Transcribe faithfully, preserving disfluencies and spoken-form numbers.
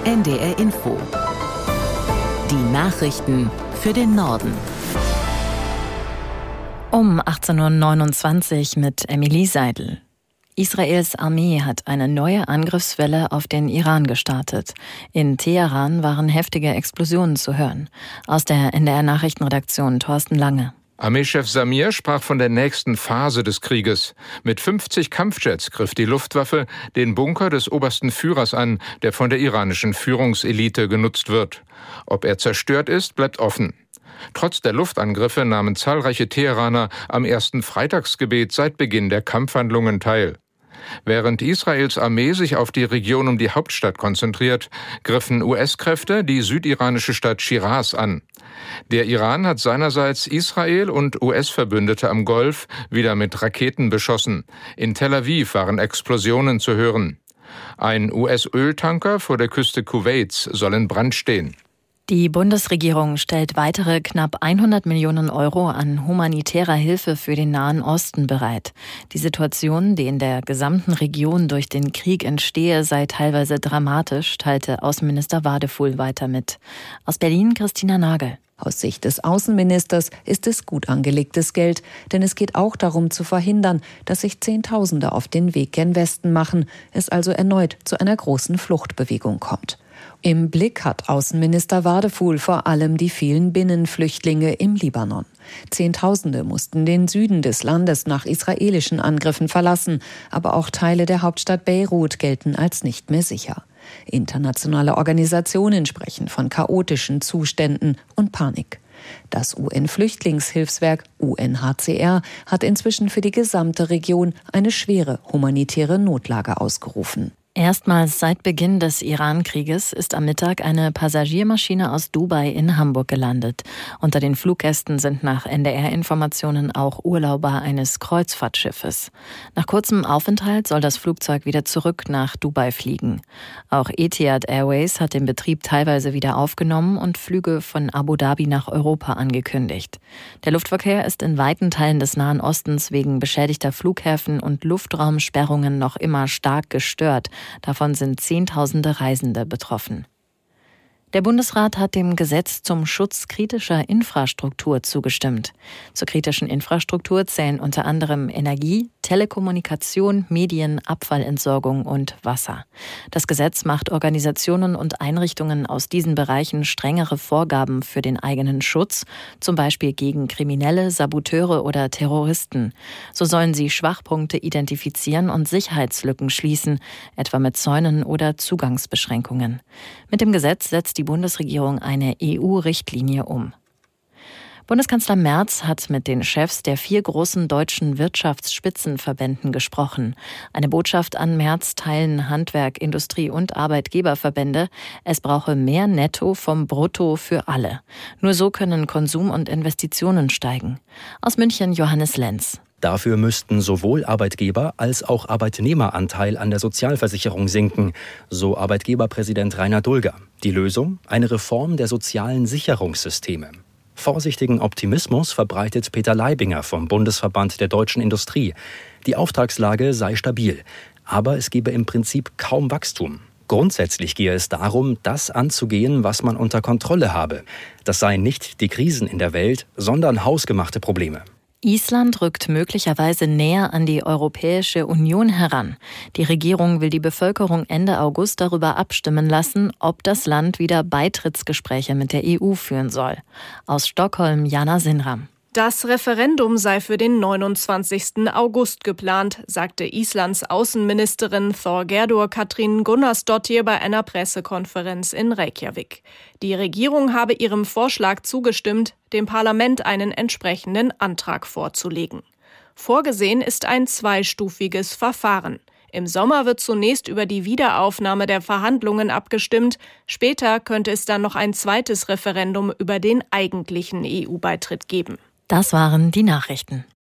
N D R Info. Die Nachrichten für den Norden. Um achtzehn Uhr neunundzwanzig mit Emilie Seidel. Israels Armee hat eine neue Angriffswelle auf den Iran gestartet. In Teheran waren heftige Explosionen zu hören. Aus der N D R-Nachrichtenredaktion Thorsten Lange. Armeechef Samir sprach von der nächsten Phase des Krieges. Mit fünfzig Kampfjets griff die Luftwaffe den Bunker des obersten Führers an, der von der iranischen Führungselite genutzt wird. Ob er zerstört ist, bleibt offen. Trotz der Luftangriffe nahmen zahlreiche Teheraner am ersten Freitagsgebet seit Beginn der Kampfhandlungen teil. Während Israels Armee sich auf die Region um die Hauptstadt konzentriert, griffen U S-Kräfte die südiranische Stadt Schiraz an. Der Iran hat seinerseits Israel und U S-Verbündete am Golf wieder mit Raketen beschossen. In Tel Aviv waren Explosionen zu hören. Ein U S-Öltanker vor der Küste Kuwaits soll in Brand stehen. Die Bundesregierung stellt weitere knapp hundert Millionen Euro an humanitärer Hilfe für den Nahen Osten bereit. Die Situation, die in der gesamten Region durch den Krieg entstehe, sei teilweise dramatisch, teilte Außenminister Wadefuhl weiter mit. Aus Berlin Christina Nagel. Aus Sicht des Außenministers ist es gut angelegtes Geld, denn es geht auch darum zu verhindern, dass sich Zehntausende auf den Weg gen Westen machen, es also erneut zu einer großen Fluchtbewegung kommt. Im Blick hat Außenminister Wadefuhl vor allem die vielen Binnenflüchtlinge im Libanon. Zehntausende mussten den Süden des Landes nach israelischen Angriffen verlassen, aber auch Teile der Hauptstadt Beirut gelten als nicht mehr sicher. Internationale Organisationen sprechen von chaotischen Zuständen und Panik. Das U N-Flüchtlingshilfswerk U N H C R hat inzwischen für die gesamte Region eine schwere humanitäre Notlage ausgerufen. Erstmals seit Beginn des Iran-Krieges ist am Mittag eine Passagiermaschine aus Dubai in Hamburg gelandet. Unter den Fluggästen sind nach N D R-Informationen auch Urlauber eines Kreuzfahrtschiffes. Nach kurzem Aufenthalt soll das Flugzeug wieder zurück nach Dubai fliegen. Auch Etihad Airways hat den Betrieb teilweise wieder aufgenommen und Flüge von Abu Dhabi nach Europa angekündigt. Der Luftverkehr ist in weiten Teilen des Nahen Ostens wegen beschädigter Flughäfen und Luftraumsperrungen noch immer stark gestört. Davon sind Zehntausende Reisende betroffen. Der Bundesrat hat dem Gesetz zum Schutz kritischer Infrastruktur zugestimmt. Zur kritischen Infrastruktur zählen unter anderem Energie, Telekommunikation, Medien, Abfallentsorgung und Wasser. Das Gesetz macht Organisationen und Einrichtungen aus diesen Bereichen strengere Vorgaben für den eigenen Schutz, zum Beispiel gegen Kriminelle, Saboteure oder Terroristen. So sollen sie Schwachpunkte identifizieren und Sicherheitslücken schließen, etwa mit Zäunen oder Zugangsbeschränkungen. Mit dem Gesetz setzt die Die Bundesregierung eine E U-Richtlinie um. Bundeskanzler Merz hat mit den Chefs der vier großen deutschen Wirtschaftsspitzenverbänden gesprochen. Eine Botschaft an Merz teilen Handwerk, Industrie- und Arbeitgeberverbände. Es brauche mehr Netto vom Brutto für alle. Nur so können Konsum und Investitionen steigen. Aus München Johannes Lenz. Dafür müssten sowohl Arbeitgeber- als auch Arbeitnehmeranteil an der Sozialversicherung sinken, so Arbeitgeberpräsident Rainer Dulger. Die Lösung? Eine Reform der sozialen Sicherungssysteme. Vorsichtigen Optimismus verbreitet Peter Leibinger vom Bundesverband der deutschen Industrie. Die Auftragslage sei stabil, aber es gebe im Prinzip kaum Wachstum. Grundsätzlich gehe es darum, das anzugehen, was man unter Kontrolle habe. Das seien nicht die Krisen in der Welt, sondern hausgemachte Probleme. Island rückt möglicherweise näher an die Europäische Union heran. Die Regierung will die Bevölkerung Ende August darüber abstimmen lassen, ob das Land wieder Beitrittsgespräche mit der E U führen soll. Aus Stockholm Jana Sinram. Das Referendum sei für den neunundzwanzigsten August geplant, sagte Islands Außenministerin Þorgerður Katrín Gunnarsdóttir bei einer Pressekonferenz in Reykjavik. Die Regierung habe ihrem Vorschlag zugestimmt, dem Parlament einen entsprechenden Antrag vorzulegen. Vorgesehen ist ein zweistufiges Verfahren. Im Sommer wird zunächst über die Wiederaufnahme der Verhandlungen abgestimmt. Später könnte es dann noch ein zweites Referendum über den eigentlichen E U-Beitritt geben. Das waren die Nachrichten.